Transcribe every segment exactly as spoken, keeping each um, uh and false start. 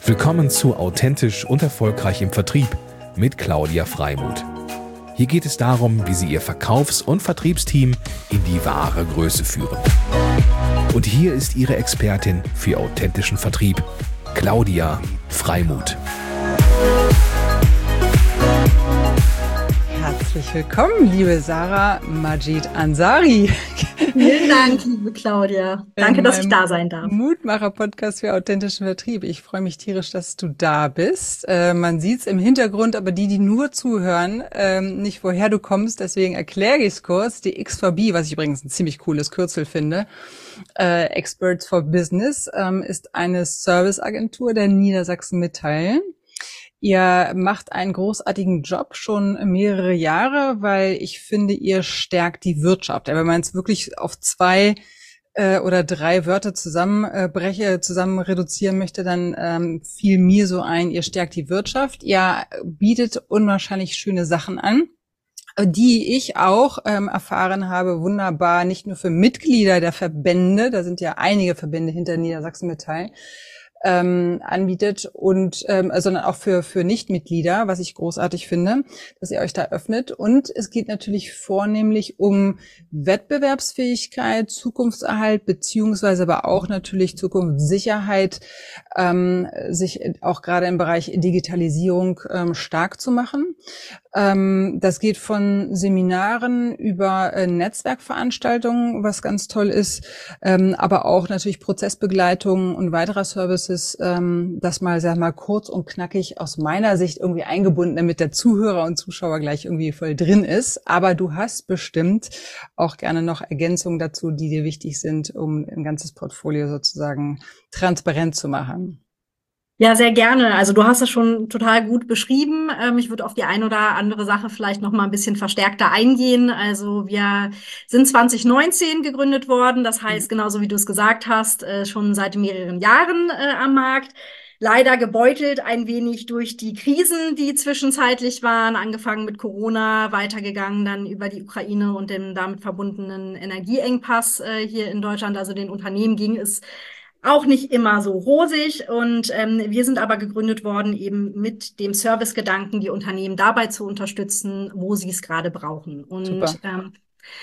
Willkommen zu Authentisch und Erfolgreich im Vertrieb mit Claudia Freimuth. Hier geht es darum, wie Sie Ihr Verkaufs- und Vertriebsteam in die wahre Größe führen. Und hier ist Ihre Expertin für authentischen Vertrieb, Claudia Freimuth. Herzlich willkommen, liebe Sarah Majid Ansari. Vielen Dank, liebe Claudia. Danke, dass ich da sein darf. Mutmacher-Podcast für authentischen Vertrieb. Ich freue mich tierisch, dass du da bist. Äh, man sieht es im Hintergrund, aber die, die nur zuhören, ähm, nicht woher du kommst. Deswegen erkläre ich es kurz. Die X vier B, was ich übrigens ein ziemlich cooles Kürzel finde, äh, Experts for Business, ähm, ist eine Serviceagentur der Niedersachsen Metall. Ihr macht einen großartigen Job schon mehrere Jahre, weil ich finde, ihr stärkt die Wirtschaft. Wenn man es wirklich auf zwei äh, oder drei Wörter zusammenbreche, zusammen reduzieren möchte, dann ähm, fiel mir so ein, ihr stärkt die Wirtschaft. Ihr bietet unwahrscheinlich schöne Sachen an, die ich auch ähm, erfahren habe, wunderbar, nicht nur für Mitglieder der Verbände, da sind ja einige Verbände hinter Niedersachsen Metall, Ähm, anbietet und ähm, sondern auch für für Nichtmitglieder, was ich großartig finde, dass ihr euch da öffnet. Und es geht natürlich vornehmlich um Wettbewerbsfähigkeit, Zukunftserhalt beziehungsweise aber auch natürlich Zukunftssicherheit, ähm, sich auch gerade im Bereich Digitalisierung ähm, stark zu machen. Ähm, das geht von Seminaren über äh, Netzwerkveranstaltungen, was ganz toll ist, ähm, aber auch natürlich Prozessbegleitung und weiterer Services, ähm, das mal, sag mal, kurz und knackig aus meiner Sicht irgendwie eingebunden, damit der Zuhörer und Zuschauer gleich irgendwie voll drin ist. Aber du hast bestimmt auch gerne noch Ergänzungen dazu, die dir wichtig sind, um ein ganzes Portfolio sozusagen transparent zu machen. Ja, sehr gerne. Also du hast es schon total gut beschrieben. Ähm, ich würde auf die ein oder andere Sache vielleicht noch mal ein bisschen verstärkter eingehen. Also wir sind zwanzig neunzehn gegründet worden. Das heißt, genauso wie du es gesagt hast, äh, schon seit mehreren Jahren äh, am Markt. Leider gebeutelt ein wenig durch die Krisen, die zwischenzeitlich waren, angefangen mit Corona, weitergegangen dann über die Ukraine und den damit verbundenen Energieengpass äh, hier in Deutschland. Also den Unternehmen ging es auch nicht immer so rosig, und ähm, wir sind aber gegründet worden eben mit dem Servicegedanken, die Unternehmen dabei zu unterstützen, wo sie es gerade brauchen. Und ähm,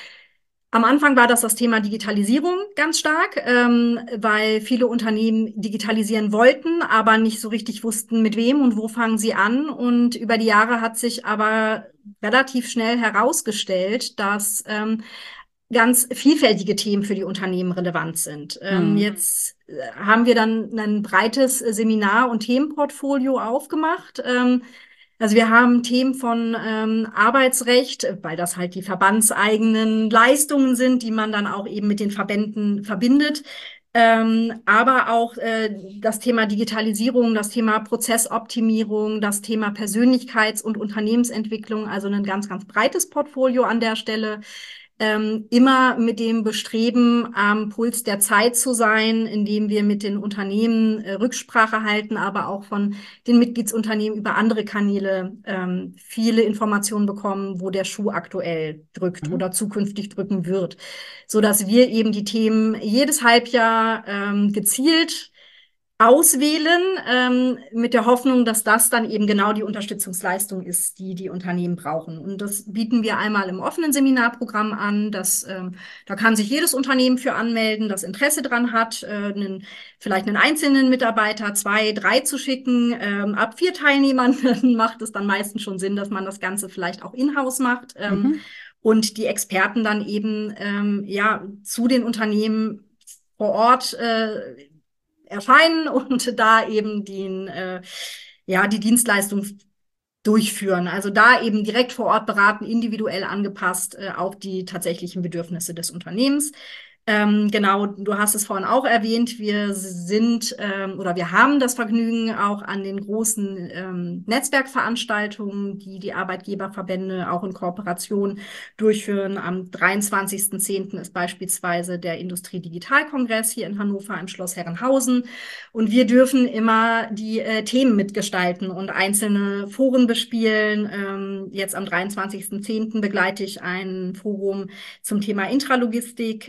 am Anfang war das das Thema Digitalisierung ganz stark, ähm, weil viele Unternehmen digitalisieren wollten, aber nicht so richtig wussten, mit wem und wo fangen sie an. Und über die Jahre hat sich aber relativ schnell herausgestellt, dass ähm, ganz vielfältige Themen für die Unternehmen relevant sind. Ähm, mhm. Jetzt haben wir dann ein breites Seminar- und Themenportfolio aufgemacht. Ähm, also wir haben Themen von ähm, Arbeitsrecht, weil das halt die verbandseigenen Leistungen sind, die man dann auch eben mit den Verbänden verbindet. Ähm, aber auch äh, das Thema Digitalisierung, das Thema Prozessoptimierung, das Thema Persönlichkeits- und Unternehmensentwicklung, also ein ganz, ganz breites Portfolio an der Stelle. Ähm, immer mit dem Bestreben, am Puls der Zeit zu sein, indem wir mit den Unternehmen äh, Rücksprache halten, aber auch von den Mitgliedsunternehmen über andere Kanäle ähm, viele Informationen bekommen, wo der Schuh aktuell drückt mhm. oder zukünftig drücken wird, so dass wir eben die Themen jedes Halbjahr ähm, gezielt auswählen, ähm, mit der Hoffnung, dass das dann eben genau die Unterstützungsleistung ist, die die Unternehmen brauchen. Und das bieten wir einmal im offenen Seminarprogramm an. Das, ähm, da kann sich jedes Unternehmen für anmelden, das Interesse dran hat, äh, einen, vielleicht einen einzelnen Mitarbeiter, zwei, drei zu schicken. Ähm, ab vier Teilnehmern macht es dann meistens schon Sinn, dass man das Ganze vielleicht auch in-house macht. Ähm, mhm. Und die Experten dann eben ähm, ja zu den Unternehmen vor Ort äh, erscheinen und da eben den, äh, ja, die Dienstleistung durchführen. Also da eben direkt vor Ort beraten, individuell angepasst äh, auf die tatsächlichen Bedürfnisse des Unternehmens. Ähm, genau, du hast es vorhin auch erwähnt, wir sind ähm, oder wir haben das Vergnügen, auch an den großen ähm, Netzwerkveranstaltungen, die die Arbeitgeberverbände auch in Kooperation durchführen. Am dreiundzwanzigsten zehnten ist beispielsweise der Industrie-Digital-Kongress hier in Hannover im Schloss Herrenhausen. Und wir dürfen immer die äh, Themen mitgestalten und einzelne Foren bespielen. Ähm, jetzt am dreiundzwanzigsten zehnten begleite ich ein Forum zum Thema Intralogistik, ähm,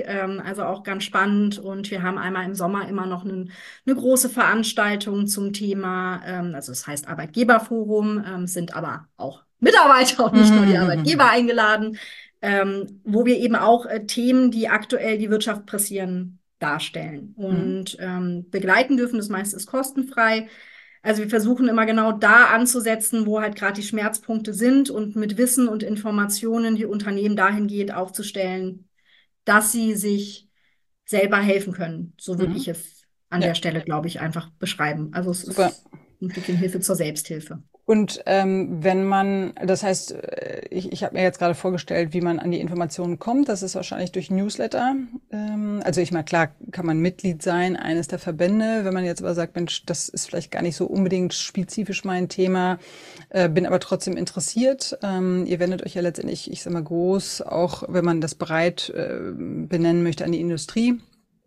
also auch ganz spannend. Und wir haben einmal im Sommer immer noch eine, eine große Veranstaltung zum Thema, ähm, also es heißt Arbeitgeberforum, ähm, sind aber auch Mitarbeiter und nicht nur die Arbeitgeber eingeladen, ähm, wo wir eben auch äh, Themen, die aktuell die Wirtschaft pressieren, darstellen und ähm, begleiten dürfen. Das meiste ist kostenfrei. Also wir versuchen immer genau da anzusetzen, wo halt gerade die Schmerzpunkte sind und mit Wissen und Informationen die Unternehmen dahingehend aufzustellen, dass sie sich selber helfen können. So würde Mhm. ich es an Ja. der Stelle, glaube ich, einfach beschreiben. Also es Super. ist ein bisschen Hilfe zur Selbsthilfe. Und ähm, wenn man, das heißt, äh, ich, ich habe mir jetzt gerade vorgestellt, wie man an die Informationen kommt. Das ist wahrscheinlich durch Newsletter. Ähm, also ich meine, klar kann man Mitglied sein, eines der Verbände. Wenn man jetzt aber sagt, Mensch, das ist vielleicht gar nicht so unbedingt spezifisch mein Thema, äh, bin aber trotzdem interessiert. Ähm, ihr wendet euch ja letztendlich, ich sag mal, groß, auch wenn man das breit äh, benennen möchte, an die Industrie.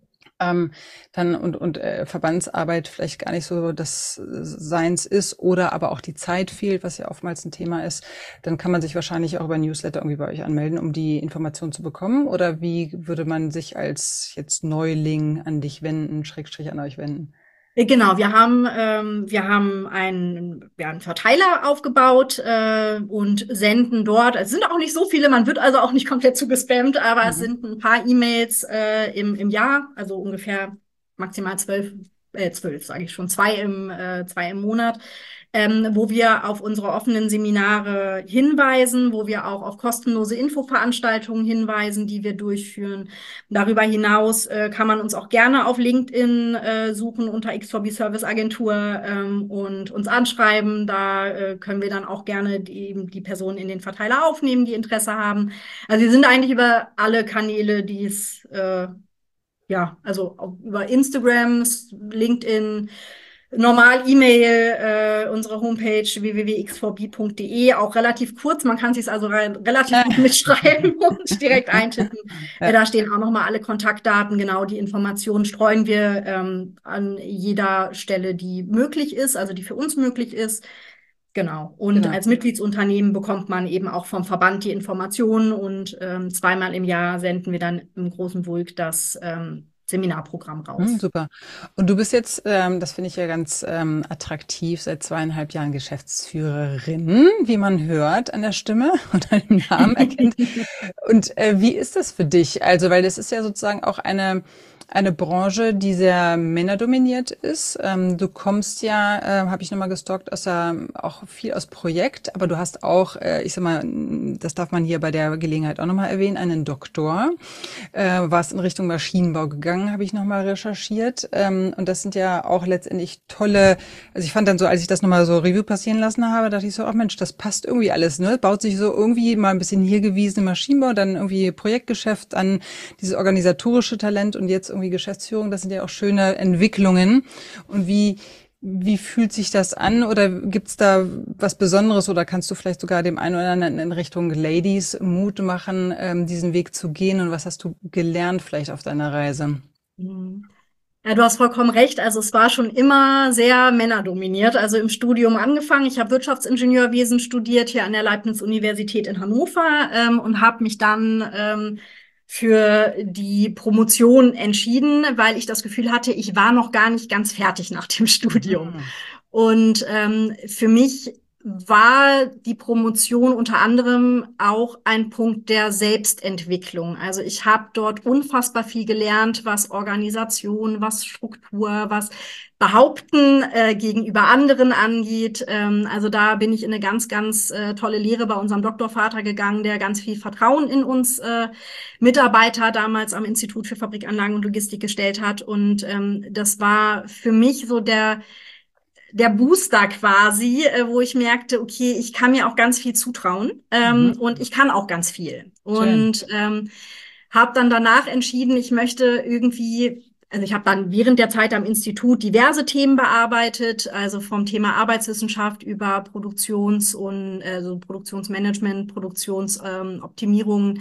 Ähm, dann und und äh, Verbandsarbeit vielleicht gar nicht so das Seins ist oder aber auch die Zeit fehlt, was ja oftmals ein Thema ist, dann kann man sich wahrscheinlich auch über Newsletter irgendwie bei euch anmelden, um die Informationen zu bekommen. Oder wie würde man sich als jetzt Neuling an dich wenden, Schrägstrich an euch wenden? Genau, wir haben, ähm, wir haben einen, ja, einen Verteiler aufgebaut äh, und senden dort. Es sind auch nicht so viele, man wird also auch nicht komplett zugespammt, aber Mhm. es sind ein paar E-Mails äh, im, im Jahr, also ungefähr maximal zwölf, äh, zwölf, sage ich schon, zwei im, äh, zwei im Monat, ähm, wo wir auf unsere offenen Seminare hinweisen, wo wir auch auf kostenlose Infoveranstaltungen hinweisen, die wir durchführen. Darüber hinaus äh, kann man uns auch gerne auf LinkedIn äh, suchen unter X vier B Service Agentur ähm, und uns anschreiben. Da äh, können wir dann auch gerne die, die Personen in den Verteiler aufnehmen, die Interesse haben. Also wir sind eigentlich über alle Kanäle, die es äh, ja, also auch über Instagram, LinkedIn, normal E-Mail, äh, unsere Homepage w w w punkt x v b punkt d e, auch relativ kurz. Man kann sich also re relativ gut mitschreiben und direkt eintippen. Ja. Äh, da stehen auch nochmal alle Kontaktdaten, genau die Informationen streuen wir ähm, an jeder Stelle, die möglich ist, also die für uns möglich ist. Genau. Und Genau. als Mitgliedsunternehmen bekommt man eben auch vom Verband die Informationen und ähm, zweimal im Jahr senden wir dann im großen Bulk das ähm, Seminarprogramm raus. Hm, super. Und du bist jetzt, ähm, das finde ich ja ganz ähm, attraktiv, seit zweieinhalb Jahren Geschäftsführerin, wie man hört an der Stimme und an dem Namen erkennt. Und äh, wie ist das für dich? Also, weil das ist ja sozusagen auch eine eine Branche, die sehr männerdominiert ist. Ähm, du kommst ja, äh, habe ich nochmal gestalkt, aus der, auch viel aus Projekt, aber du hast auch, äh, ich sag mal, das darf man hier bei der Gelegenheit auch nochmal erwähnen, einen Doktor. Äh, warst in Richtung Maschinenbau gegangen, habe ich nochmal recherchiert. Ähm, und das sind ja auch letztendlich tolle, also ich fand dann so, als ich das nochmal so Review passieren lassen habe, dachte ich so, ach Mensch, das passt irgendwie alles, ne? Baut sich so irgendwie mal ein bisschen hier gewiesene Maschinenbau, dann irgendwie Projektgeschäft, dann dieses organisatorische Talent und jetzt irgendwie Geschäftsführung, das sind ja auch schöne Entwicklungen. Und wie, wie fühlt sich das an? Oder gibt's da was Besonderes? Oder kannst du vielleicht sogar dem einen oder anderen in Richtung Ladies Mut machen, ähm, diesen Weg zu gehen? Und was hast du gelernt vielleicht auf deiner Reise? Ja, du hast vollkommen recht. Also es war schon immer sehr männerdominiert. Also im Studium angefangen. Ich habe Wirtschaftsingenieurwesen studiert hier an der Leibniz-Universität in Hannover ähm, und habe mich dann ähm, für die Promotion entschieden, weil ich das Gefühl hatte, ich war noch gar nicht ganz fertig nach dem Studium. Mhm. Und ähm, für mich war die Promotion unter anderem auch ein Punkt der Selbstentwicklung. Also ich habe dort unfassbar viel gelernt, was Organisation, was Struktur, was Behaupten äh, gegenüber anderen angeht. Ähm, also da bin ich in eine ganz, ganz äh, tolle Lehre bei unserem Doktorvater gegangen, der ganz viel Vertrauen in uns äh, Mitarbeiter damals am Institut für Fabrikanlagen und Logistik gestellt hat. Und ähm, das war für mich so der der Booster quasi, äh, wo ich merkte, okay, ich kann mir auch ganz viel zutrauen ähm, mhm. und ich kann auch ganz viel. Schön. Und ähm, habe dann danach entschieden, ich möchte irgendwie, also ich habe dann während der Zeit am Institut diverse Themen bearbeitet, also vom Thema Arbeitswissenschaft über Produktions- und also Produktionsmanagement, Produktionsoptimierung,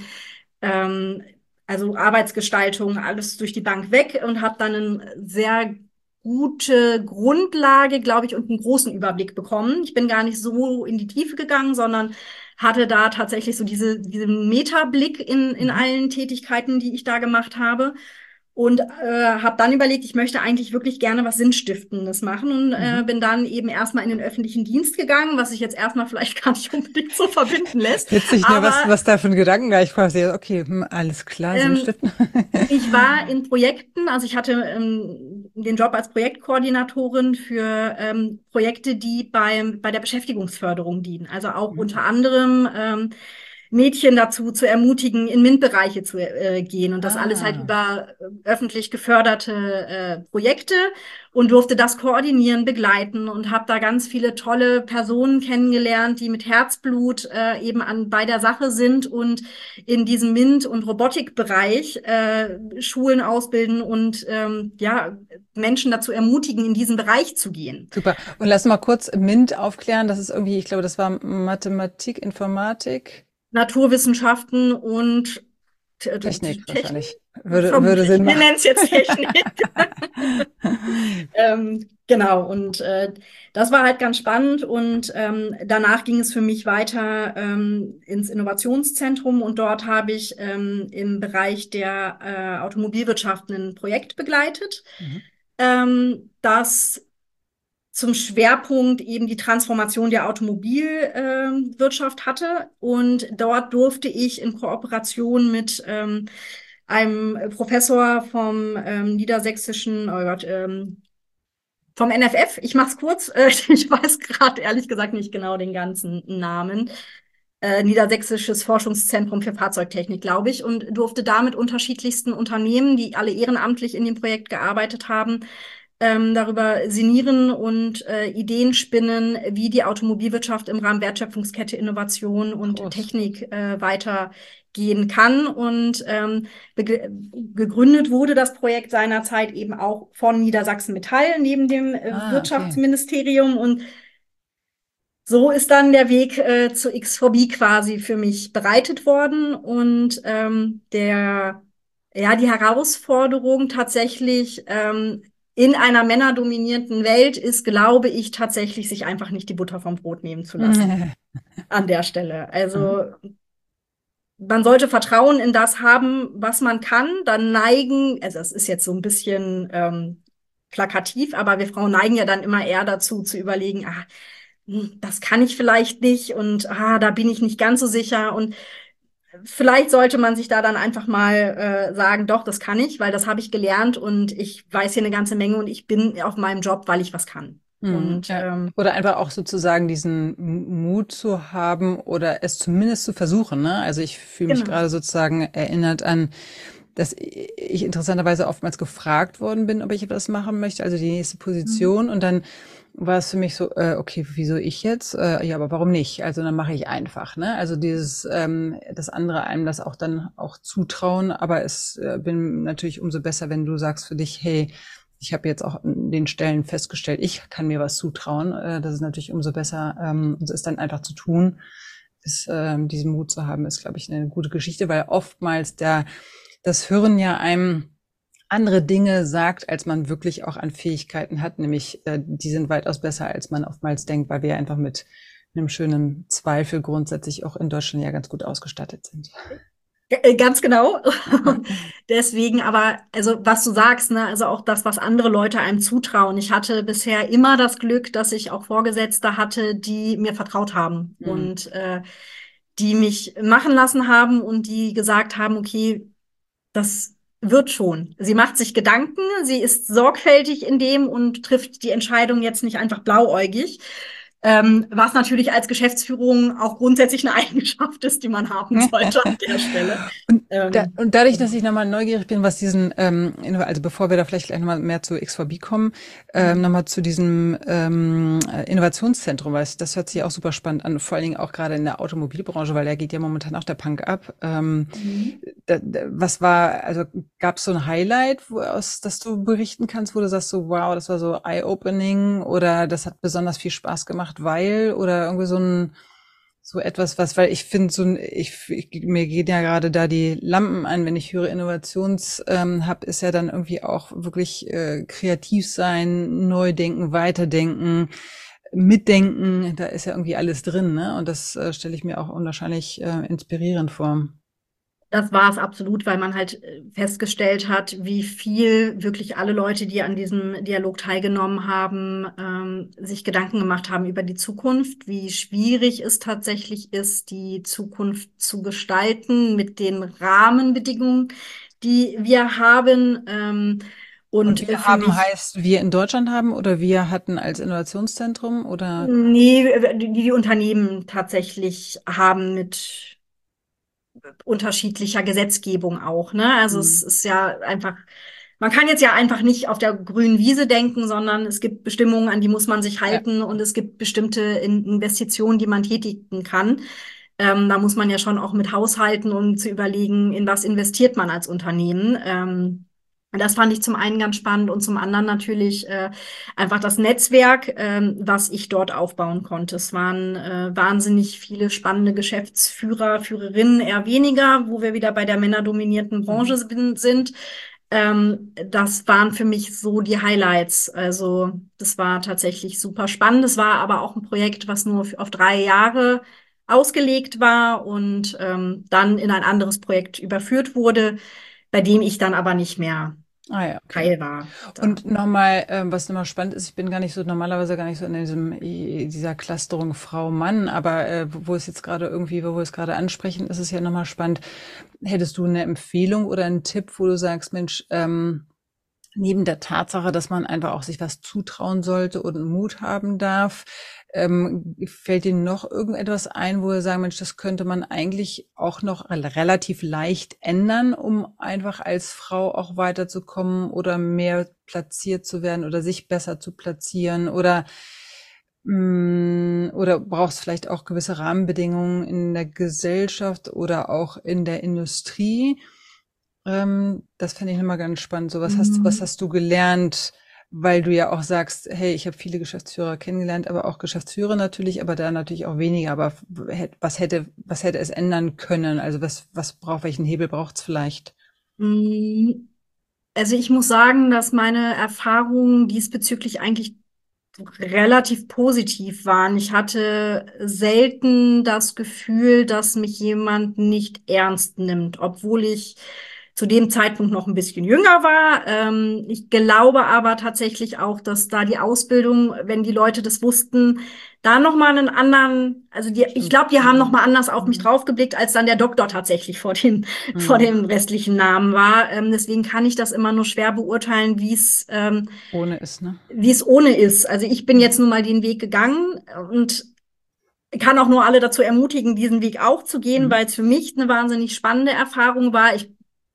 ähm, also Arbeitsgestaltung, alles durch die Bank weg und habe dann einen sehr gute Grundlage, glaube ich, und einen großen Überblick bekommen. Ich bin gar nicht so in die Tiefe gegangen, sondern hatte da tatsächlich so diese, diesen Metablick in, in allen Tätigkeiten, die ich da gemacht habe. Und äh, habe dann überlegt, ich möchte eigentlich wirklich gerne was Sinnstiftendes machen und äh, Mhm. bin dann eben erstmal in den öffentlichen Dienst gegangen, was sich jetzt erstmal vielleicht gar nicht unbedingt so verbinden lässt. Witzig, ne, was, Aber was da für ein Gedankengang. Ich frage, okay, hm, alles klar, ähm, Sinnstiften. ich war in Projekten, also ich hatte ähm, den Job als Projektkoordinatorin für ähm, Projekte, die beim, bei der Beschäftigungsförderung dienen. Also auch unter anderem ähm, Mädchen dazu zu ermutigen, in MINT-Bereiche zu äh, gehen. Und das alles halt Ah, über äh, öffentlich geförderte äh, Projekte und durfte das koordinieren, begleiten und habe da ganz viele tolle Personen kennengelernt, die mit Herzblut äh, eben an bei der Sache sind und in diesem MINT- und Robotikbereich äh, Schulen ausbilden und ähm, ja Menschen dazu ermutigen, in diesen Bereich zu gehen. super. Und lass mal kurz MINT aufklären. Das ist irgendwie, ich glaube, das war Mathematik, Informatik, Naturwissenschaften und T- Technik Technik, wahrscheinlich. Würde, würde vermutlich. Sinn Wir machen. nennen es jetzt Technik. ähm, genau, und äh, das war halt ganz spannend. Und ähm, danach ging es für mich weiter ähm, ins Innovationszentrum und dort habe ich ähm, im Bereich der äh, Automobilwirtschaft ein Projekt begleitet, Mhm. ähm, das zum Schwerpunkt eben die Transformation der Automobilwirtschaft hatte. Und dort durfte ich in Kooperation mit ähm, einem Professor vom ähm, niedersächsischen, oh Gott, ähm, vom N F F, ich mach's kurz, äh, ich weiß gerade ehrlich gesagt nicht genau den ganzen Namen, äh, Niedersächsisches Forschungszentrum für Fahrzeugtechnik, glaube ich, und durfte da mit unterschiedlichsten Unternehmen, die alle ehrenamtlich in dem Projekt gearbeitet haben, ähm, darüber sinnieren und äh, Ideen spinnen, wie die Automobilwirtschaft im Rahmen Wertschöpfungskette, Innovation und Groß. Technik äh, weitergehen kann. Und ähm, gegründet wurde das Projekt seinerzeit eben auch von Niedersachsen Metall neben dem äh, Ah, okay. Wirtschaftsministerium. Und so ist dann der Weg äh, zu X vier B quasi für mich bereitet worden. Und ähm, der, ja, die Herausforderung tatsächlich ähm, in einer männerdominierten Welt ist, glaube ich, tatsächlich, sich einfach nicht die Butter vom Brot nehmen zu lassen an der Stelle. Also man sollte Vertrauen in das haben, was man kann. Dann neigen, also es ist jetzt so ein bisschen ähm, plakativ, aber wir Frauen neigen ja dann immer eher dazu zu überlegen, ah, hm, das kann ich vielleicht nicht und ah, da bin ich nicht ganz so sicher. Und vielleicht sollte man sich da dann einfach mal äh, sagen, doch, das kann ich, weil das habe ich gelernt und ich weiß hier eine ganze Menge und ich bin auf meinem Job, weil ich was kann. Mhm, Und ja. ähm, Oder einfach auch sozusagen diesen M- Mut zu haben oder es zumindest zu versuchen, ne? Also ich fühle mich genau. gerade sozusagen erinnert an, dass ich interessanterweise oftmals gefragt worden bin, ob ich etwas machen möchte, also die nächste Mhm. Position. Und dann war es für mich so, äh, okay, wieso ich jetzt? Äh, ja, aber warum nicht? Also dann mache ich einfach, ne? Also dieses, ähm, das andere einem das auch dann auch zutrauen, aber es äh, bin natürlich umso besser, wenn du sagst für dich, hey, ich habe jetzt auch an den Stellen festgestellt, ich kann mir was zutrauen. Äh, das ist natürlich umso besser, ähm, es dann einfach zu tun. Ist, ähm, diesen Mut zu haben, ist, glaube ich, eine gute Geschichte, weil oftmals der das Hirn ja einem andere Dinge sagt, als man wirklich auch an Fähigkeiten hat, nämlich äh, die sind weitaus besser, als man oftmals denkt, weil wir einfach mit einem schönen Zweifel grundsätzlich auch in Deutschland ja ganz gut ausgestattet sind. Äh, Ganz genau. Deswegen aber, also was du sagst, ne, also auch das, was andere Leute einem zutrauen. Ich hatte bisher immer das Glück, dass ich auch Vorgesetzte hatte, die mir vertraut haben Mhm. und äh, die mich machen lassen haben und die gesagt haben, okay, das wird schon. Sie macht sich Gedanken, sie ist sorgfältig in dem und trifft die Entscheidung jetzt nicht einfach blauäugig. Ähm, was natürlich als Geschäftsführung auch grundsätzlich eine Eigenschaft ist, die man haben sollte an der Stelle. Und, da, Ähm, und dadurch, dass genau. ich nochmal neugierig bin, was diesen, ähm, also bevor wir da vielleicht gleich nochmal mehr zu X vier B kommen, ähm, nochmal zu diesem ähm, Innovationszentrum, weil das hört sich auch super spannend an, vor allen Dingen auch gerade in der Automobilbranche, weil da geht ja momentan auch der Punk ab. Ähm, Mhm. da, da, was war, also gab es so ein Highlight, wo, aus, das du berichten kannst, wo du sagst so, wow, das war so eye-opening oder das hat besonders viel Spaß gemacht, weil oder irgendwie so ein so etwas, was, weil ich finde, so ein, ich, ich, mir gehen ja gerade da die Lampen an, wenn ich höre Innovations, ähm, hab, ist ja dann irgendwie auch wirklich äh, kreativ sein, neu denken, weiterdenken, mitdenken, da ist ja irgendwie alles drin, ne? Und das äh, stelle ich mir auch unwahrscheinlich äh, inspirierend vor. Das war es absolut, weil man halt äh, festgestellt hat, wie viel wirklich alle Leute, die an diesem Dialog teilgenommen haben, ähm, sich Gedanken gemacht haben über die Zukunft, wie schwierig es tatsächlich ist, die Zukunft zu gestalten mit den Rahmenbedingungen, die wir haben. Ähm, Und und äh, wir finde haben ich, heißt, wir in Deutschland haben oder wir hatten als Innovationszentrum oder? nee, die, die Unternehmen tatsächlich haben mit unterschiedlicher Gesetzgebung auch, ne? Also es Hm. ist ja einfach, man kann jetzt ja einfach nicht auf der grünen Wiese denken, sondern es gibt Bestimmungen, an die muss man sich Ja. halten und es gibt bestimmte In- Investitionen, die man tätigen kann. Ähm, da muss man ja schon auch mit haushalten, um zu überlegen, in was investiert man als Unternehmen. Ähm, das fand ich zum einen ganz spannend und zum anderen natürlich äh, einfach das Netzwerk, ähm, was ich dort aufbauen konnte. Es waren äh, wahnsinnig viele spannende Geschäftsführer, Führerinnen, eher weniger, wo wir wieder bei der männerdominierten Branche Mhm. sind. Ähm, das waren für mich so die Highlights. Also das war tatsächlich super spannend. Es war aber auch ein Projekt, was nur auf drei Jahre ausgelegt war und ähm, dann in ein anderes Projekt überführt wurde, bei dem ich dann aber nicht mehr Ah ja, okay. Teil war. Da. Und nochmal, ähm, was nochmal spannend ist, ich bin gar nicht so, normalerweise gar nicht so in diesem, i- dieser Clusterung Frau-Mann, aber äh, wo es jetzt gerade irgendwie, wo wir es gerade ansprechen, ist es ja nochmal spannend. Hättest du eine Empfehlung oder einen Tipp, wo du sagst, Mensch, ähm, neben der Tatsache, dass man einfach auch sich was zutrauen sollte und Mut haben darf, ähm, fällt dir noch irgendetwas ein, wo wir sagen, Mensch, das könnte man eigentlich auch noch relativ leicht ändern, um einfach als Frau auch weiterzukommen oder mehr platziert zu werden oder sich besser zu platzieren oder mh, oder brauchst vielleicht auch gewisse Rahmenbedingungen in der Gesellschaft oder auch in der Industrie? Ähm, das fände ich nochmal ganz spannend. So, was hast, was Mhm. hast du gelernt? Weil du ja auch sagst, hey, ich habe viele Geschäftsführer kennengelernt, aber auch Geschäftsführer natürlich, aber da natürlich auch weniger. Aber was hätte, was hätte es ändern können? Also was, was braucht, welchen Hebel braucht es vielleicht? Mm, Also ich muss sagen, dass meine Erfahrungen diesbezüglich eigentlich relativ positiv waren. Ich hatte selten das Gefühl, dass mich jemand nicht ernst nimmt, obwohl ich zu dem Zeitpunkt noch ein bisschen jünger war. Ähm, ich glaube aber tatsächlich auch, dass da die Ausbildung, wenn die Leute das wussten, da noch mal einen anderen, also die, ich Stimmt. glaube, die haben noch Mhm. mal anders auf mich Mhm. draufgeblickt, als dann der Doktor tatsächlich vor dem vor Mhm. dem restlichen Namen war. Ähm, deswegen kann ich das immer nur schwer beurteilen, wie es ähm, Ohne ist, ne? wie es ohne ist. Also ich bin jetzt nun mal den Weg gegangen und kann auch nur alle dazu ermutigen, diesen Weg auch zu gehen, Mhm. weil es für mich eine wahnsinnig spannende Erfahrung war. Ich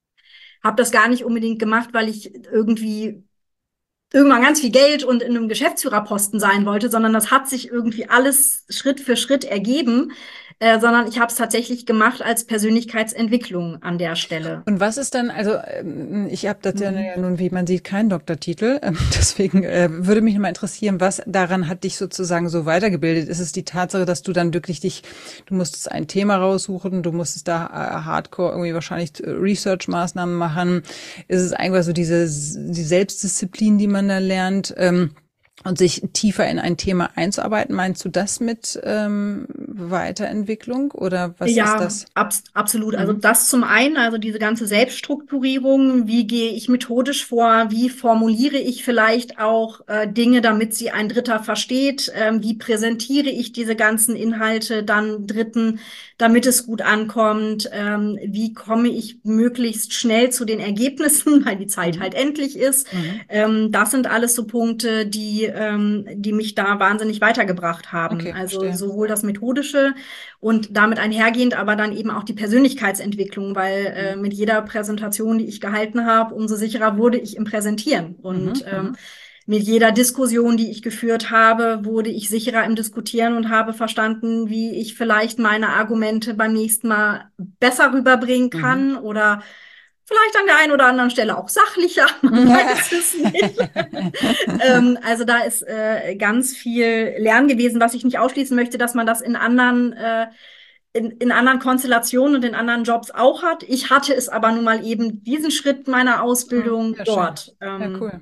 habe das gar nicht unbedingt gemacht, weil ich irgendwie irgendwann ganz viel Geld und in einem Geschäftsführerposten sein wollte, sondern das hat sich irgendwie alles Schritt für Schritt ergeben, äh, sondern ich habe es tatsächlich gemacht als Persönlichkeitsentwicklung an der Stelle. Und was ist dann, also ähm, ich habe das ja Mhm. nun, wie man sieht, keinen Doktortitel. Ähm, Deswegen äh, würde mich nochmal interessieren, was daran hat dich sozusagen so weitergebildet? Ist es die Tatsache, dass du dann wirklich dich, du musstest ein Thema raussuchen, du musstest da äh, hardcore irgendwie wahrscheinlich äh, Research-Maßnahmen machen? Ist es einfach so diese die Selbstdisziplin, die man da lernt? Ähm, und sich tiefer in ein Thema einzuarbeiten, meinst du das mit ähm, Weiterentwicklung oder was ist Ja, das? abs absolut. Also Mhm. das zum einen, also diese ganze Selbststrukturierung, wie gehe ich methodisch vor, wie formuliere ich vielleicht auch äh, Dinge, damit sie ein Dritter versteht, ähm, wie präsentiere ich diese ganzen Inhalte dann Dritten, damit es gut ankommt, ähm, wie komme ich möglichst schnell zu den Ergebnissen, weil die Zeit Mhm. halt endlich ist. Mhm. Ähm, das sind alles so Punkte, die, ähm, die mich da wahnsinnig weitergebracht haben. Okay, Also verstehe. sowohl das Methodische, und damit einhergehend aber dann eben auch die Persönlichkeitsentwicklung, weil äh, Mhm. mit jeder Präsentation, die ich gehalten habe, umso sicherer wurde ich im Präsentieren. Und Mhm. ähm, Mhm. mit jeder Diskussion, die ich geführt habe, wurde ich sicherer im Diskutieren und habe verstanden, wie ich vielleicht meine Argumente beim nächsten Mal besser rüberbringen Mhm. kann oder vielleicht an der einen oder anderen Stelle auch sachlicher, man weiß es nicht. ähm, also da ist äh, ganz viel Lernen gewesen, was ich nicht ausschließen möchte, dass man das in anderen äh, in, in anderen Konstellationen und in anderen Jobs auch hat. Ich hatte es aber nun mal eben diesen Schritt meiner Ausbildung ja, dort. Ähm, ja, cool.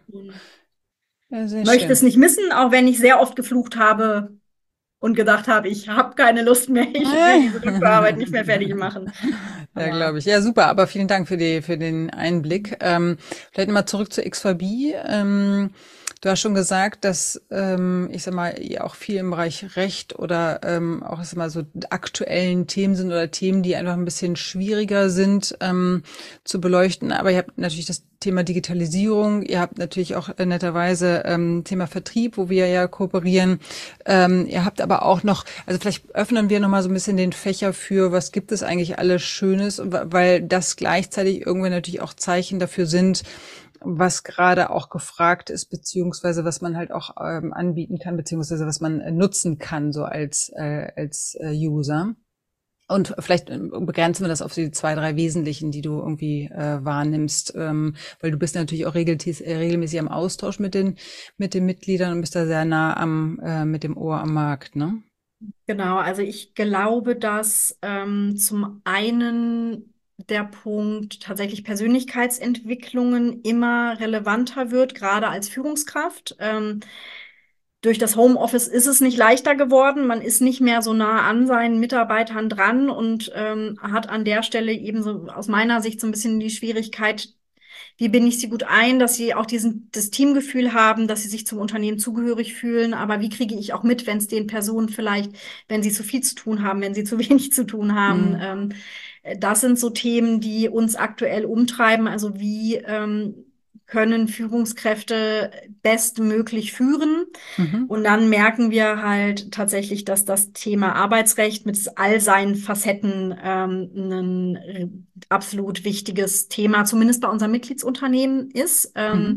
Ja, sehr möchte schön. Es nicht missen, auch wenn ich sehr oft geflucht habe und gedacht habe, ich habe keine Lust mehr, ich will diese Doktorarbeit nicht mehr fertig machen. Ja, glaube ich. Ja, super. Aber vielen Dank für die für den Einblick. Ähm, vielleicht nochmal zurück zu X vier B. Ähm, du hast schon gesagt, dass ähm, ich sag mal ihr auch viel im Bereich Recht oder ähm, auch ich sag mal so aktuellen Themen sind oder Themen, die einfach ein bisschen schwieriger sind ähm, zu beleuchten. Aber ihr habt natürlich das Thema Digitalisierung. Ihr habt natürlich auch äh, netterweise ähm, Thema Vertrieb, wo wir ja kooperieren. Ähm, ihr habt aber auch noch, also vielleicht öffnen wir nochmal so ein bisschen den Fächer für, was gibt es eigentlich alles Schönes, weil das gleichzeitig irgendwie natürlich auch Zeichen dafür sind, was gerade auch gefragt ist, beziehungsweise was man halt auch ähm, anbieten kann, beziehungsweise was man äh, nutzen kann, so als, äh, als äh, User. Und vielleicht begrenzen wir das auf die zwei, drei Wesentlichen, die du irgendwie äh, wahrnimmst, ähm, weil du bist natürlich auch regelmäßig, regelmäßig am Austausch mit den mit den Mitgliedern und bist da sehr nah am äh, mit dem Ohr am Markt, ne? Genau, also ich glaube, dass ähm, zum einen der Punkt tatsächlich Persönlichkeitsentwicklungen immer relevanter wird, gerade als Führungskraft. Ähm, Durch das Homeoffice ist es nicht leichter geworden. Man ist nicht mehr so nah an seinen Mitarbeitern dran und ähm, hat an der Stelle eben so aus meiner Sicht so ein bisschen die Schwierigkeit, wie binde ich sie gut ein, dass sie auch diesen, das Teamgefühl haben, dass sie sich zum Unternehmen zugehörig fühlen. Aber wie kriege ich auch mit, wenn es den Personen vielleicht, wenn sie zu viel zu tun haben, wenn sie zu wenig zu tun haben? Mhm. Ähm, das sind so Themen, die uns aktuell umtreiben. Also wie ähm, können Führungskräfte bestmöglich führen. Mhm. Und dann merken wir halt tatsächlich, dass das Thema Arbeitsrecht mit all seinen Facetten ähm, ein absolut wichtiges Thema, zumindest bei unserem Mitgliedsunternehmen ist. Ähm,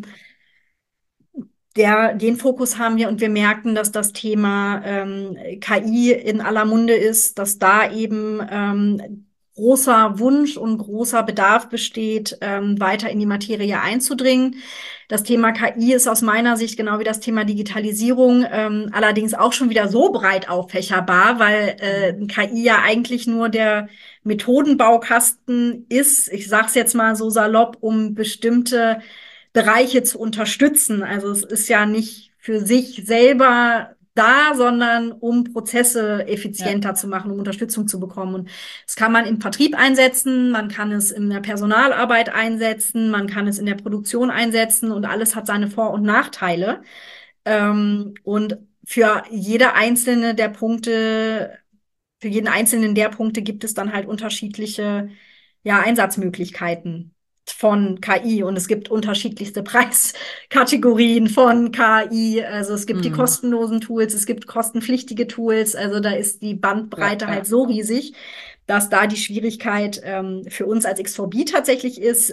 mhm. Der, den Fokus haben wir und wir merken, dass das Thema ähm, K I in aller Munde ist, dass da eben ähm, großer Wunsch und großer Bedarf besteht, ähm, weiter in die Materie einzudringen. Das Thema K I ist aus meiner Sicht genau wie das Thema Digitalisierung ähm, allerdings auch schon wieder so breit auffächerbar, weil äh, K I ja eigentlich nur der Methodenbaukasten ist, ich sag's jetzt mal so salopp, um bestimmte Bereiche zu unterstützen. Also es ist ja nicht für sich selber da, sondern um Prozesse effizienter ja. zu machen, um Unterstützung zu bekommen. Und das kann man im Vertrieb einsetzen, man kann es in der Personalarbeit einsetzen, man kann es in der Produktion einsetzen und alles hat seine Vor- und Nachteile. Ähm, und für jede einzelne der Punkte, für jeden einzelnen der Punkte gibt es dann halt unterschiedliche, ja, Einsatzmöglichkeiten von K I und es gibt unterschiedlichste Preiskategorien von K I. Also es gibt mhm. die kostenlosen Tools, es gibt kostenpflichtige Tools. Also da ist die Bandbreite ja, ja. halt so riesig, dass da die Schwierigkeit ähm, für uns als X vier B tatsächlich ist,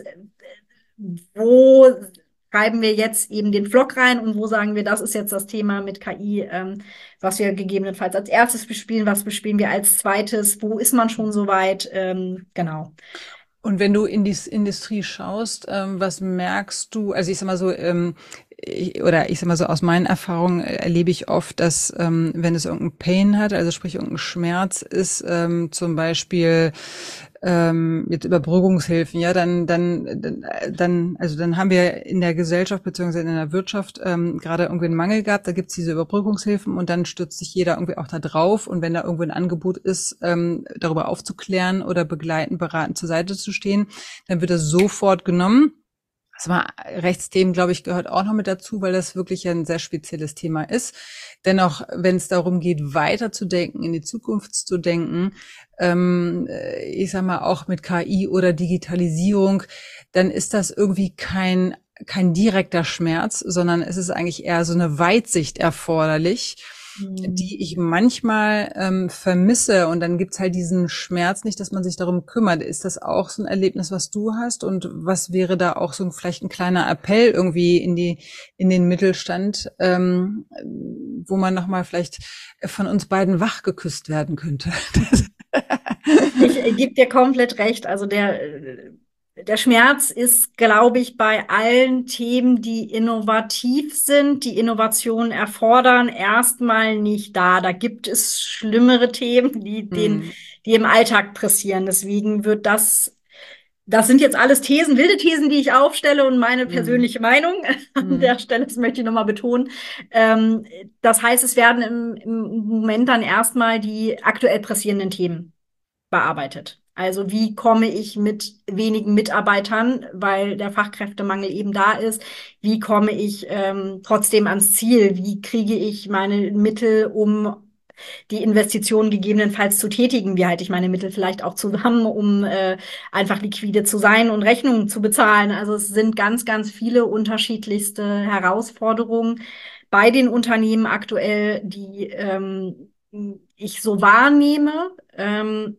wo schreiben wir jetzt eben den Vlog rein und wo sagen wir, das ist jetzt das Thema mit K I, ähm, was wir gegebenenfalls als erstes bespielen, was bespielen wir als zweites, wo ist man schon so weit, ähm, genau. Und wenn du in die Industrie schaust, ähm, was merkst du, also ich sag mal so, ähm, ich, oder ich sag mal so, aus meinen Erfahrungen erlebe ich oft, dass ähm, wenn es irgendeinen Pain hat, also sprich irgendein Schmerz ist, ähm, zum Beispiel ähm, jetzt Überbrückungshilfen, ja, dann, dann, dann, also dann haben wir in der Gesellschaft beziehungsweise in der Wirtschaft ähm, gerade irgendwie einen Mangel gehabt, da gibt's diese Überbrückungshilfen und dann stürzt sich jeder irgendwie auch da drauf und wenn da irgendwo ein Angebot ist, ähm, darüber aufzuklären oder begleiten, beraten, zur Seite zu stehen, dann wird das sofort genommen. Das war Rechtsthemen, glaube ich, gehört auch noch mit dazu, weil das wirklich ein sehr spezielles Thema ist. Dennoch, wenn es darum geht, weiterzudenken, in die Zukunft zu denken, ähm, ich sag mal auch mit K I oder Digitalisierung, dann ist das irgendwie kein kein direkter Schmerz, sondern es ist eigentlich eher so eine Weitsicht erforderlich, die ich manchmal ähm, vermisse und dann gibt's halt diesen Schmerz nicht, dass man sich darum kümmert. Ist das auch so ein Erlebnis, was du hast und was wäre da auch so ein, vielleicht ein kleiner Appell irgendwie in die in den Mittelstand, ähm, wo man nochmal vielleicht von uns beiden wach geküsst werden könnte? Ich, ich gebe dir komplett recht. Also der der Schmerz ist, glaube ich, bei allen Themen, die innovativ sind, die Innovationen erfordern, erstmal nicht da. Da gibt es schlimmere Themen, die den, Mhm. die im Alltag pressieren. Deswegen wird das, das sind jetzt alles Thesen, wilde Thesen, die ich aufstelle und meine Mhm. persönliche Meinung an der Stelle, das möchte ich nochmal betonen. Ähm, das heißt, es werden im, im Moment dann erstmal die aktuell pressierenden Themen bearbeitet. Also wie komme ich mit wenigen Mitarbeitern, weil der Fachkräftemangel eben da ist, wie komme ich ähm, trotzdem ans Ziel? Wie kriege ich meine Mittel, um die Investitionen gegebenenfalls zu tätigen? Wie halte ich meine Mittel vielleicht auch zusammen, um äh, einfach liquide zu sein und Rechnungen zu bezahlen? Also es sind ganz, ganz viele unterschiedlichste Herausforderungen bei den Unternehmen aktuell, die ähm, ich so wahrnehme. Ähm,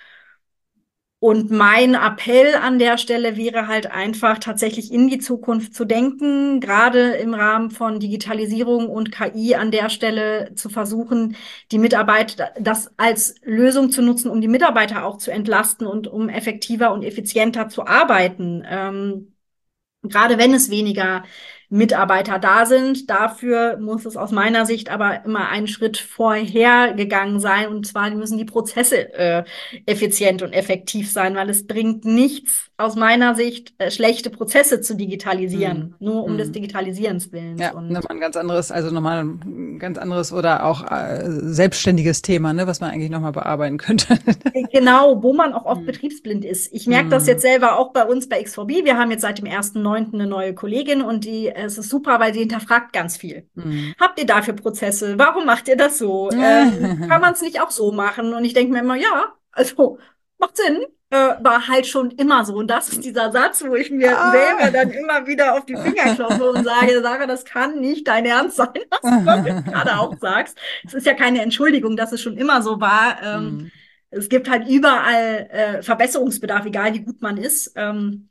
und mein Appell an der Stelle wäre halt einfach tatsächlich in die Zukunft zu denken, gerade im Rahmen von Digitalisierung und K I an der Stelle zu versuchen, die Mitarbeiter das als Lösung zu nutzen, um die Mitarbeiter auch zu entlasten und um effektiver und effizienter zu arbeiten. Ähm, Gerade wenn es weniger Mitarbeiter da sind, dafür muss es aus meiner Sicht aber immer einen Schritt vorher gegangen sein. Und zwar müssen die Prozesse äh, effizient und effektiv sein, weil es bringt nichts aus meiner Sicht, äh, schlechte Prozesse zu Mhm. digitalisieren, nur um des Mhm. Digitalisierens Willens. Ja, Und nochmal ein ganz anderes, also nochmal ein ganz anderes oder auch äh, selbstständiges Thema, ne, was man eigentlich nochmal bearbeiten könnte. genau, wo man auch oft Mhm. betriebsblind ist. Ich merke das jetzt Mhm. selber auch bei uns bei X V B. Wir haben jetzt seit dem ersten Neunten eine neue Kollegin und die, es ist super, weil sie hinterfragt ganz viel. Mhm. Habt ihr dafür Prozesse? Warum macht ihr das so? Ähm, kann man es nicht auch so machen? Und ich denke mir immer, ja, also macht Sinn. Äh, war halt schon immer so. Und das ist dieser Satz, wo ich mir selber Ah. dann immer wieder auf die Finger klopfe und sage, Sarah, das kann nicht dein Ernst sein, was du jetzt gerade auch sagst. Es ist ja keine Entschuldigung, dass es schon immer so war. Ähm, Mhm. es gibt halt überall äh, Verbesserungsbedarf, egal wie gut man ist. Ähm,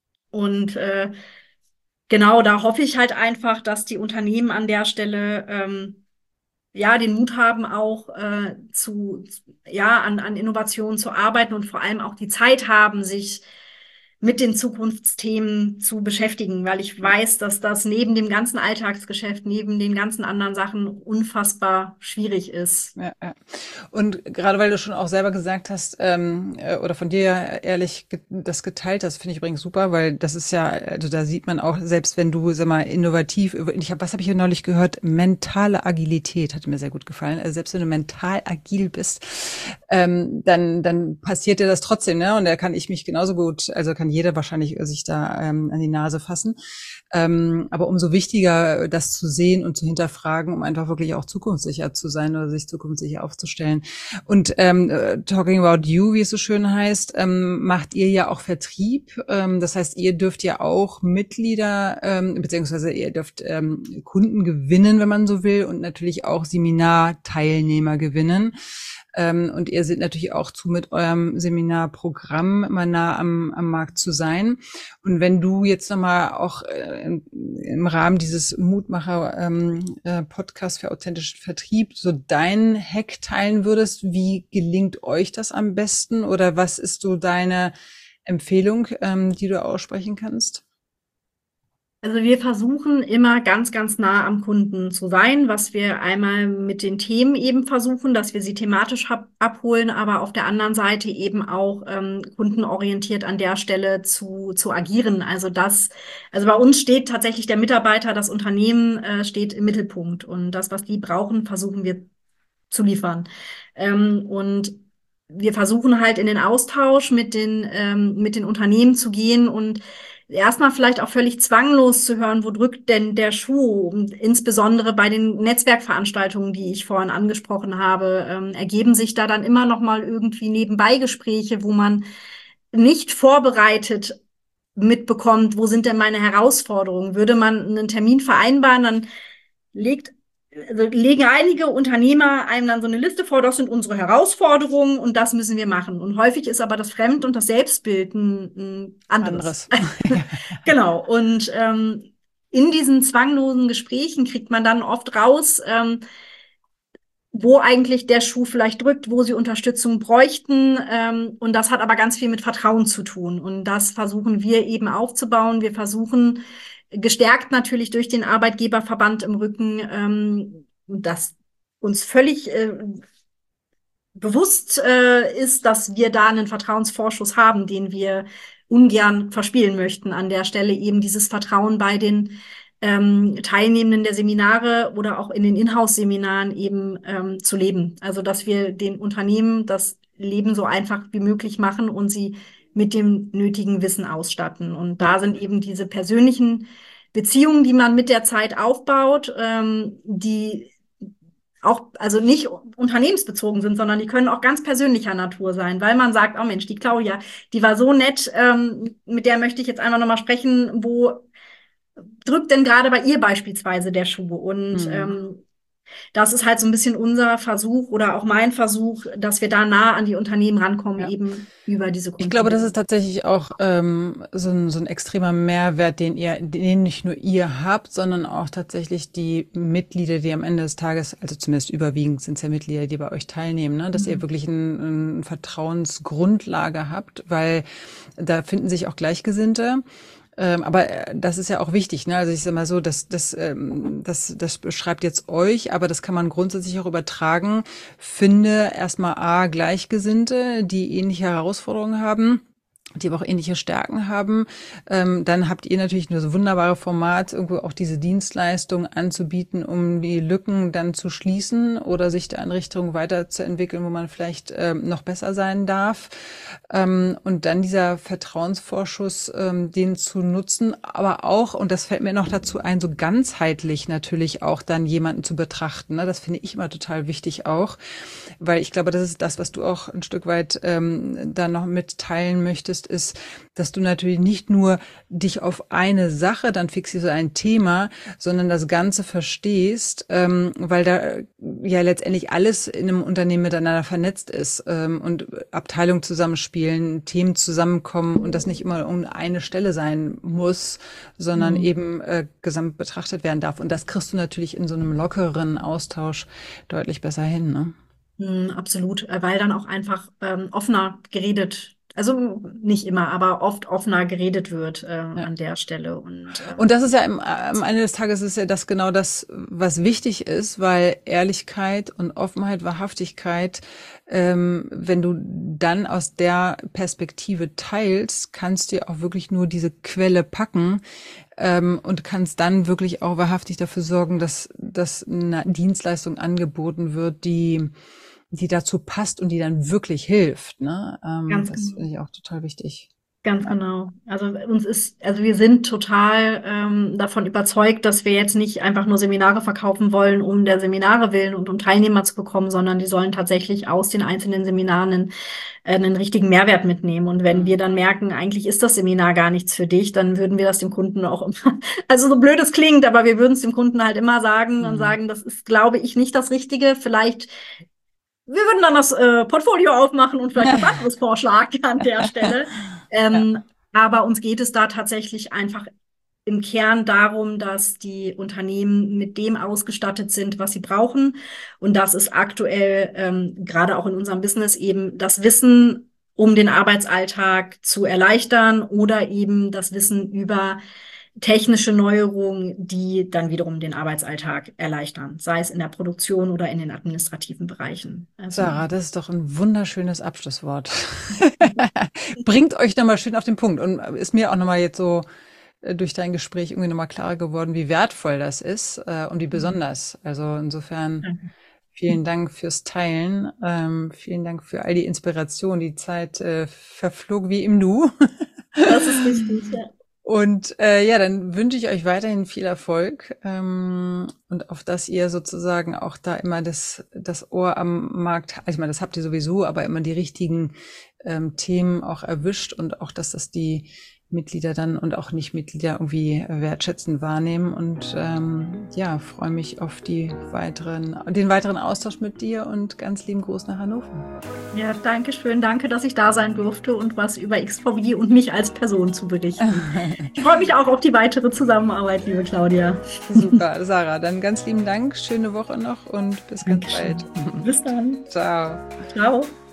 und äh, genau, da hoffe ich halt einfach, dass die Unternehmen an der Stelle ähm, ja den Mut haben, auch äh, zu ja an, an Innovationen zu arbeiten und vor allem auch die Zeit haben, sich mit den Zukunftsthemen zu beschäftigen, weil ich weiß, dass das neben dem ganzen Alltagsgeschäft, neben den ganzen anderen Sachen unfassbar schwierig ist. Ja, ja. Und gerade weil du schon auch selber gesagt hast, ähm, äh, oder von dir ja ehrlich ge das geteilt hast, finde ich übrigens super, weil das ist ja, also da sieht man auch, selbst wenn du, sag mal, innovativ, über, ich habe, was habe ich hier neulich gehört? Mentale Agilität hat mir sehr gut gefallen. Also selbst wenn du mental agil bist, ähm, dann, dann passiert dir das trotzdem, ne? Und da kann ich mich genauso gut, also kann jeder wahrscheinlich sich da ähm, an die Nase fassen. Ähm, aber umso wichtiger, das zu sehen und zu hinterfragen, um einfach wirklich auch zukunftssicher zu sein oder sich zukunftssicher aufzustellen. Und ähm, äh, Talking About You, wie es so schön heißt, ähm, macht ihr ja auch Vertrieb. Ähm, das heißt, ihr dürft ja auch Mitglieder, ähm, beziehungsweise ihr dürft ähm, Kunden gewinnen, wenn man so will, und natürlich auch Seminarteilnehmer gewinnen. Ähm, und ihr seht natürlich auch zu, mit eurem Seminarprogramm mal nah am, am Markt zu sein. Und wenn du jetzt nochmal auch äh, im, im Rahmen dieses Mutmacher-Podcast ähm, äh, für authentischen Vertrieb so deinen Hack teilen würdest, wie gelingt euch das am besten? Oder was ist so deine Empfehlung, ähm, die du aussprechen kannst? Also wir versuchen immer ganz, ganz nah am Kunden zu sein, was wir einmal mit den Themen eben versuchen, dass wir sie thematisch hab, abholen, aber auf der anderen Seite eben auch ähm, kundenorientiert an der Stelle zu, zu agieren. Also das, also bei uns steht tatsächlich der Mitarbeiter, das Unternehmen äh, steht im Mittelpunkt und das, was die brauchen, versuchen wir zu liefern. Ähm, und wir versuchen halt in den Austausch mit den, ähm, mit den Unternehmen zu gehen und erstmal vielleicht auch völlig zwanglos zu hören, wo drückt denn der Schuh? Und insbesondere bei den Netzwerkveranstaltungen, die ich vorhin angesprochen habe, ähm, ergeben sich da dann immer noch mal irgendwie nebenbei Gespräche, wo man nicht vorbereitet mitbekommt, wo sind denn meine Herausforderungen? Würde man einen Termin vereinbaren, dann legt also legen einige Unternehmer einem dann so eine Liste vor, das sind unsere Herausforderungen und das müssen wir machen. Und häufig ist aber das Fremd- und das Selbstbild ein, ein anderes. Anderes. Genau. Und ähm, in diesen zwanglosen Gesprächen kriegt man dann oft raus, ähm, wo eigentlich der Schuh vielleicht drückt, wo sie Unterstützung bräuchten. Ähm, und das hat aber ganz viel mit Vertrauen zu tun. Und das versuchen wir eben aufzubauen. Wir versuchen, gestärkt natürlich durch den Arbeitgeberverband im Rücken, ähm, das uns völlig äh, bewusst äh, ist, dass wir da einen Vertrauensvorschuss haben, den wir ungern verspielen möchten. An der Stelle eben dieses Vertrauen bei den ähm, Teilnehmenden der Seminare oder auch in den Inhouse-Seminaren eben ähm, zu leben. Also dass wir den Unternehmen das Leben so einfach wie möglich machen und sie mit dem nötigen Wissen ausstatten. Und da sind eben diese persönlichen Beziehungen, die man mit der Zeit aufbaut, ähm, die auch, also nicht unternehmensbezogen sind, sondern die können auch ganz persönlicher Natur sein, weil man sagt, oh Mensch, die Claudia, die war so nett, ähm, mit der möchte ich jetzt einfach nochmal sprechen, wo drückt denn gerade bei ihr beispielsweise der Schuh? Und Mhm. ähm, das ist halt so ein bisschen unser Versuch oder auch mein Versuch, dass wir da nah an die Unternehmen rankommen, Ja. eben über diese Kunden. Ich glaube, das ist tatsächlich auch ähm, so ein, so ein extremer Mehrwert, den ihr, den nicht nur ihr habt, sondern auch tatsächlich die Mitglieder, die am Ende des Tages, also zumindest überwiegend sind es ja Mitglieder, die bei euch teilnehmen, ne? Dass Mhm. ihr wirklich eine ein Vertrauensgrundlage habt, weil da finden sich auch Gleichgesinnte. Ähm, aber das ist ja auch wichtig, ne? Also ich sag mal so, das, das, ähm, das, das beschreibt jetzt euch, aber das kann man grundsätzlich auch übertragen. Finde erstmal A, Gleichgesinnte, die ähnliche Herausforderungen haben, die aber auch ähnliche Stärken haben. Ähm, dann habt ihr natürlich nur so wunderbare Format, irgendwo auch diese Dienstleistung anzubieten, um die Lücken dann zu schließen oder sich da in Richtung weiterzuentwickeln, wo man vielleicht ähm, noch besser sein darf. Ähm, und dann dieser Vertrauensvorschuss, ähm, den zu nutzen, aber auch, und das fällt mir noch dazu ein, so ganzheitlich natürlich auch dann jemanden zu betrachten. Ne? Das finde ich immer total wichtig auch, weil ich glaube, das ist das, was du auch ein Stück weit ähm, da noch mitteilen möchtest, ist, dass du natürlich nicht nur dich auf eine Sache dann fixierst, so ein Thema, sondern das Ganze verstehst, ähm, weil da äh, ja letztendlich alles in einem Unternehmen miteinander vernetzt ist ähm, und Abteilungen zusammenspielen, Themen zusammenkommen und das nicht immer um eine Stelle sein muss, sondern Mhm. eben äh, gesamt betrachtet werden darf. Und das kriegst du natürlich in so einem lockeren Austausch deutlich besser hin, ne? Mm, absolut, äh, weil dann auch einfach ähm, offener geredet, also nicht immer, aber oft offener geredet wird äh, Ja. an der Stelle. Und, ähm, Und das ist ja im, am Ende des Tages ist ja das genau das, was wichtig ist, weil Ehrlichkeit und Offenheit, Wahrhaftigkeit, ähm, wenn du dann aus der Perspektive teilst, kannst du ja auch wirklich nur diese Quelle packen ähm, und kannst dann wirklich auch wahrhaftig dafür sorgen, dass, dass eine Dienstleistung angeboten wird, die die dazu passt und die dann wirklich hilft. Ne? Ähm, ganz das genau. finde ich auch total wichtig. Ganz genau. Also uns ist, also wir sind total ähm, davon überzeugt, dass wir jetzt nicht einfach nur Seminare verkaufen wollen, um der Seminare willen und um Teilnehmer zu bekommen, sondern die sollen tatsächlich aus den einzelnen Seminaren einen, äh, einen richtigen Mehrwert mitnehmen. Und wenn Mhm. wir dann merken, eigentlich ist das Seminar gar nichts für dich, dann würden wir das dem Kunden auch immer, also so blöd es klingt, aber wir würden es dem Kunden halt immer sagen und Mhm. sagen, das ist, glaube ich, nicht das Richtige. Vielleicht wir würden dann das äh, Portfolio aufmachen und vielleicht was anderes vorschlagen an der Stelle. Ja. Ähm, aber uns geht es da tatsächlich einfach im Kern darum, dass die Unternehmen mit dem ausgestattet sind, was sie brauchen. Und das ist aktuell, ähm, gerade auch in unserem Business, eben das Wissen, um den Arbeitsalltag zu erleichtern oder eben das Wissen über technische Neuerungen, die dann wiederum den Arbeitsalltag erleichtern, sei es in der Produktion oder in den administrativen Bereichen. Also, Sarah, das ist doch ein wunderschönes Abschlusswort. Bringt euch nochmal schön auf den Punkt und ist mir auch nochmal jetzt so äh, durch dein Gespräch irgendwie nochmal klarer geworden, wie wertvoll das ist äh, und wie besonders. Also insofern danke. vielen Dank fürs Teilen, ähm, vielen Dank für all die Inspiration. Die Zeit äh, verflog wie im Nu. Das ist richtig, ja. Und äh, ja, dann wünsche ich euch weiterhin viel Erfolg ähm, und auf dass ihr sozusagen auch da immer das das Ohr am Markt, also ich meine, das habt ihr sowieso, aber immer die richtigen ähm, Themen auch erwischt und auch, dass das die Mitglieder dann und auch Nicht-Mitglieder irgendwie wertschätzend wahrnehmen und ähm, ja, freue mich auf die weiteren, den weiteren Austausch mit dir und ganz lieben Gruß nach Hannover. Ja, danke schön. Danke, dass ich da sein durfte und was über X V B und mich als Person zu berichten. Ich freue mich auch auf die weitere Zusammenarbeit, liebe Claudia. Super, Sarah. Dann ganz lieben Dank. Schöne Woche noch und bis ganz bald. Bis dann. Ciao. Ciao.